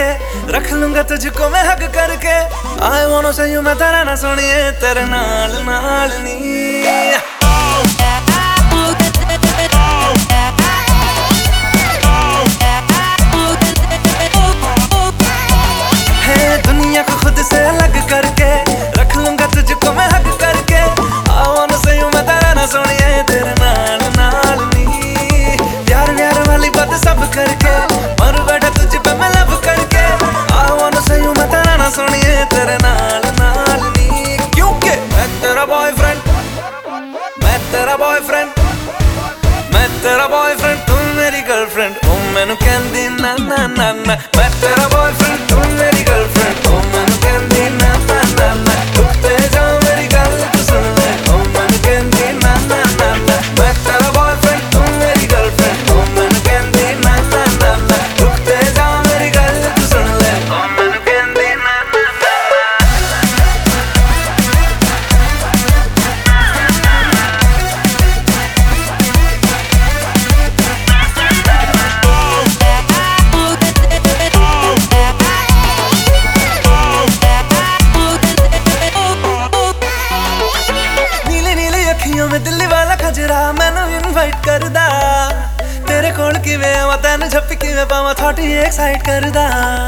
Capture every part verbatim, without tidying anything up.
करके रख लूंगा तुझको मैं हक करके। आई वांट से यू मैं तेरा ना सुनिए तेरे नाल नाल नी। दुनिया को खुद से अलग करके रख लूंगा तुझको मैं हक करके। I wanna say you मैं तेरा ना सुनिए तेरे नाल नाल नी। प्यार प्यार वाली बात सब करके मर बैठा तुझ पे मैं लब करके। I wanna say you मैं तेरा ना सुनिए तेरे नाल नाल नी। क्योंकि मैं तेरा बॉयफ्रेंड, मैं तेरा बॉयफ्रेंड, मैं तेरा बॉयफ्रेंड तू मेरी गर्लफ्रेंड। ओ मैनू कहंदी ना ना ना ना। मैं तेरा बॉयफ्रेंड तू मेरी गर्लफ्रेंड। ओ मैनू कहंदी ना ना ना ना। रुकते जा मेरी गल तू सुन ले। ओ मैनू कहंदी ना ना ना ना। मैं तेरा बॉयफ्रेंड तू मेरी गर्लफ्रेंड। ओ मैनू कहंदी ना ना ना ना। रुकते जा मेरी गल तू सुन ले। ओ मैनू कहंदी ना ना ना। मैं दिल्ली वाला खजरा मैनू इनवाइट करदा। तेरे कोल किवें आवां तैनू झप्पी किवें पावां थोड़ी एक्साइट करदा।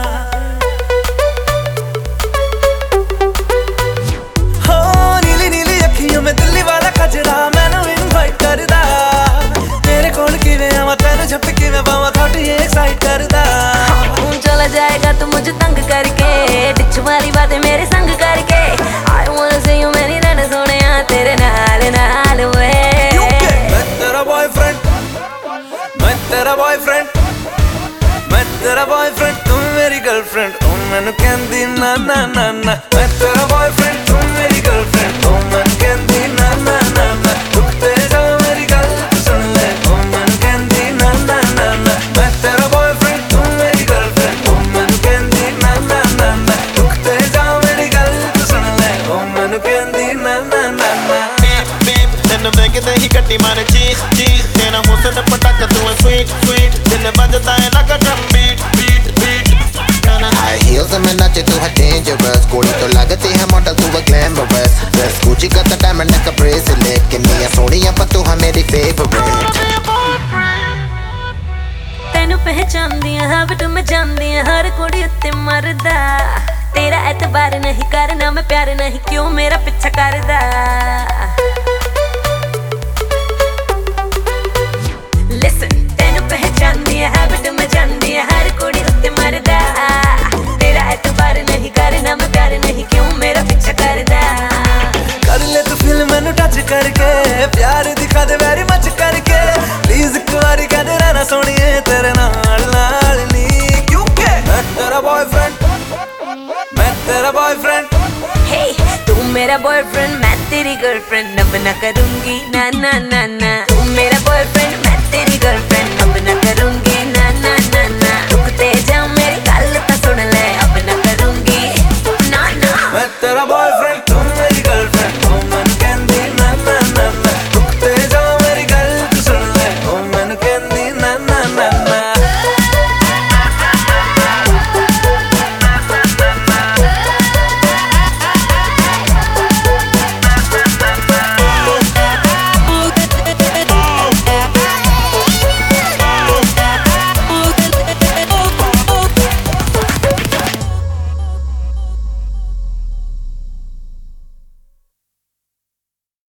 हो नीली नीली अखियों में दिल्ली वाला खजरा मैनू इनवाइट करदा। तेरे कोल किवें आवां तैनू झप्पी किवें पावां थोड़ी एक्साइट करदा। चला जाएगा तू मुझे तंग करके डिच वाली बातें मेरे संग करके। I wanna see you मेरी रन सोनिया तेरे नाल नाल वे। मैं तेरा बॉयफ्रेंड, मैं तेरा बॉयफ्रेंड, मैं तेरा बॉयफ्रेंड तू मेरी गर्लफ्रेंड। ओ मैनू कहंदी ना ना ना ना। मैं तेरा बॉयफ्रेंड तू मेरी गर्लफ्रेंड। ओ मैनू कहंदी ना ना ना ना। रुकते जा मेरी गल तू सुन ले। ओ मैनू कहंदी ना ना ना ना। मैं तेरा बॉयफ्रेंड तू मेरी गर्लफ्रेंड। ओ मैनू कहंदी ना ना ना ना। रुकते जा मेरी गल तू सुन ले। ओ मैनू कहंदी ना ना ना ना। तेन वेखदे ही गड्डी मारे चीख चीख। तेरा हुस्न पटाका तू है स्वीट स्वीट। दिल बजदा है लगा drum beat beat beat. High heels में नाचे तू है डेंजरस। कोड़ी तो लगती है मॉडल तू है ग्लैमरस। ड्रेस गुची का डायमंड का ब्रेसलेट। किन्नियां सोहणियां पर तू है मेरी फेवरेट। तेनू पहचानदी हां बट मैं जानदी हर कुड़ी उत्ते मरदा। तेरा एतबार नहीं करना मैं प्यार नहीं क्यों मेरा पीछा करदा। Listen तेनू पहचानदी हां बट मैं जानदी हर कुड़ी उत्ते मरदा। तेरा एतबार नहीं करना मैं प्यार नहीं क्यों मेरा पीछा करदा। कर ले तू फिल्म मैनू टच करके प्यार दिखा दे वेरी मच करके। प्लीज एक बारी कह दे रहना सोनिए तेरे नाल नाल नी। क्योंकि मैं तेरा बॉयफ्रेंड, मैं तेरा बॉयफ्रेंड। Hey तू मेरा बॉयफ्रेंड मैं तेरी गर्लफ्रेंड। अब ना करूंगी ना ना ना ना।